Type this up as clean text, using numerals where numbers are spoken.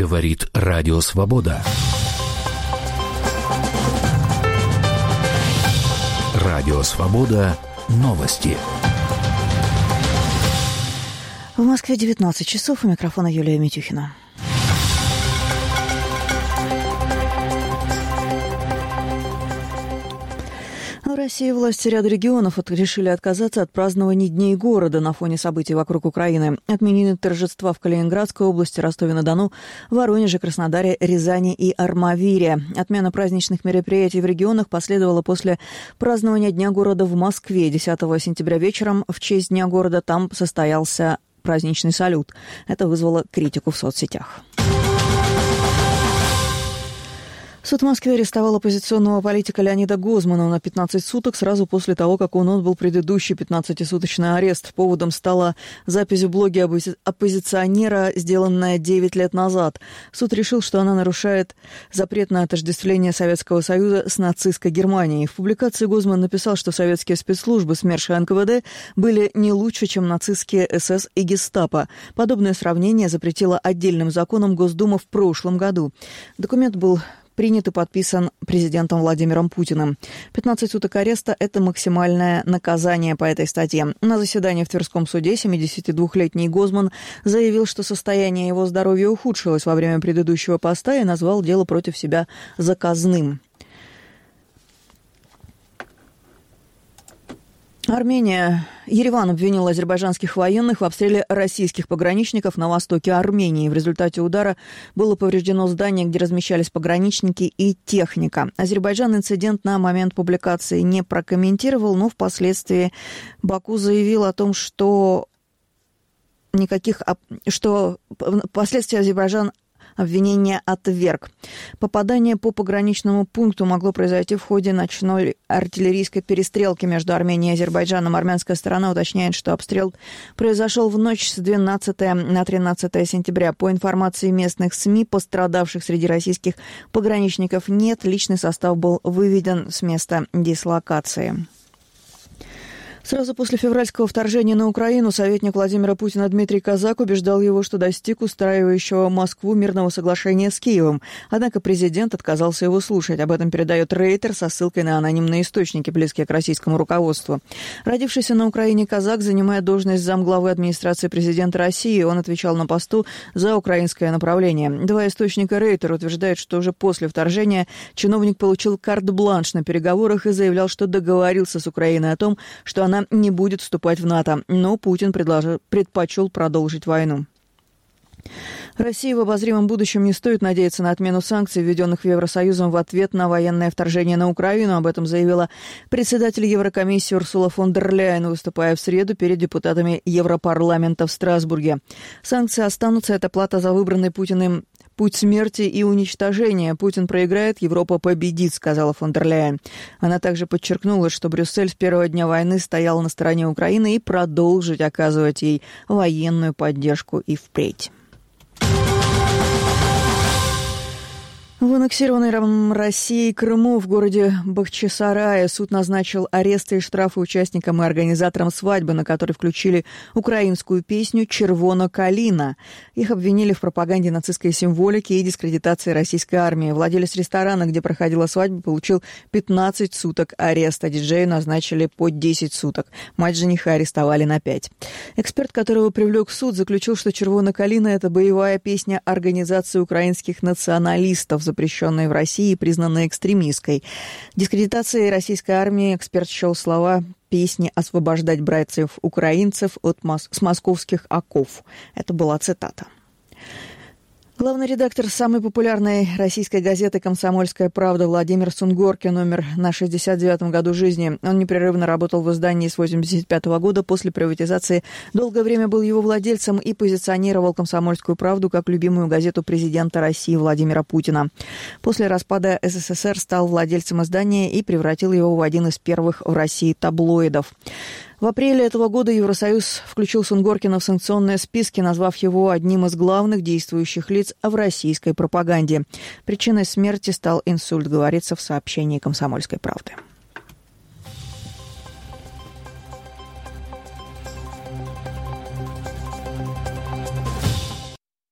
Говорит Радио Свобода. Радио Свобода. Новости. В Москве 19 часов. У микрофона Юлия Митюхина. В России власти ряда регионов решили отказаться от празднования Дней города на фоне событий вокруг Украины. Отменены торжества в Калининградской области, Ростове-на-Дону, Воронеже, Краснодаре, Рязани и Армавире. Отмена праздничных мероприятий в регионах последовала после празднования Дня города в Москве. 10 сентября вечером в честь Дня города там состоялся праздничный салют. Это вызвало критику в соцсетях. Суд в Москве арестовал оппозиционного политика Леонида Гозмана на 15 суток сразу после того, как он отбыл предыдущий 15-суточный арест. Поводом стала запись в блоге оппозиционера, сделанная 9 лет назад. Суд решил, что она нарушает запрет на отождествление Советского Союза с нацистской Германией. В публикации Гозман написал, что советские спецслужбы СМЕРШ и НКВД были не лучше, чем нацистские СС и Гестапо. Подобное сравнение запретила отдельным законом Госдума в прошлом году. Документ был принят и подписан президентом Владимиром Путиным. 15 суток ареста – это максимальное наказание по этой статье. На заседании в Тверском суде 72-летний Гозман заявил, что состояние его здоровья ухудшилось во время предыдущего поста и назвал дело против себя заказным. Армения. Ереван обвинил азербайджанских военных в обстреле российских пограничников на востоке Армении. В результате удара было повреждено здание, где размещались пограничники и техника. Азербайджан инцидент на момент публикации не прокомментировал, но впоследствии Баку заявил о том, что впоследствии Азербайджан обвинение отверг. Попадание по пограничному пункту могло произойти в ходе ночной артиллерийской перестрелки между Арменией и Азербайджаном. Армянская сторона уточняет, что обстрел произошел в ночь с 12 на 13 сентября. По информации местных СМИ, пострадавших среди российских пограничников нет. Личный состав был выведен с места дислокации. Сразу после февральского вторжения на Украину советник Владимира Путина Дмитрий Казак убеждал его, что достиг устраивающего Москву мирного соглашения с Киевом. Однако президент отказался его слушать. Об этом передает Рейтер со ссылкой на анонимные источники, близкие к российскому руководству. Родившийся на Украине Казак занимает должность замглавы администрации президента России. Он отвечал на посту за украинское направление. Два источника Рейтер утверждают, что уже после вторжения чиновник получил карт-бланш на переговорах и заявлял, что договорился с Украиной о том, что она не будет вступать в НАТО, но Путин предпочел продолжить войну. России в обозримом будущем не стоит надеяться на отмену санкций, введенных Евросоюзом в ответ на военное вторжение на Украину. Об этом заявила председатель Еврокомиссии Урсула фон дер Ляйен, выступая в среду перед депутатами Европарламента в Страсбурге. Санкции останутся. Это плата за выбранный Путиным путь смерти и уничтожения. Путин проиграет, Европа победит, сказала фон дер Ляйен. Она также подчеркнула, что Брюссель с первого дня войны стоял на стороне Украины и продолжит оказывать ей военную поддержку и впредь. В аннексированной Россией Крыму в городе Бахчисарае суд назначил аресты и штрафы участникам и организаторам свадьбы, на которой включили украинскую песню «Червона калина». Их обвинили в пропаганде нацистской символики и дискредитации российской армии. Владелец ресторана, где проходила свадьба, получил 15 суток ареста. Диджею назначили по 10 суток. Мать жениха арестовали на 5. Эксперт, которого привлек в суд, заключил, что «Червона калина» — это боевая песня организации украинских националистов, запрещенной в России и признанной экстремистской. Дискредитацией российской армии эксперт счел слова песни «Освобождать братьев-украинцев с московских оков». Это была цитата. Главный редактор самой популярной российской газеты «Комсомольская правда» Владимир Сунгоркин умер на 69-м году жизни. Он непрерывно работал в издании с 85 года. После приватизации долгое время был его владельцем и позиционировал «Комсомольскую правду» как любимую газету президента России Владимира Путина. После распада СССР стал владельцем издания и превратил его в один из первых в России таблоидов. В апреле этого года Евросоюз включил Сунгоркина в санкционные списки, назвав его одним из главных действующих лиц в российской пропаганде. Причиной смерти стал инсульт, говорится в сообщении «Комсомольской правды».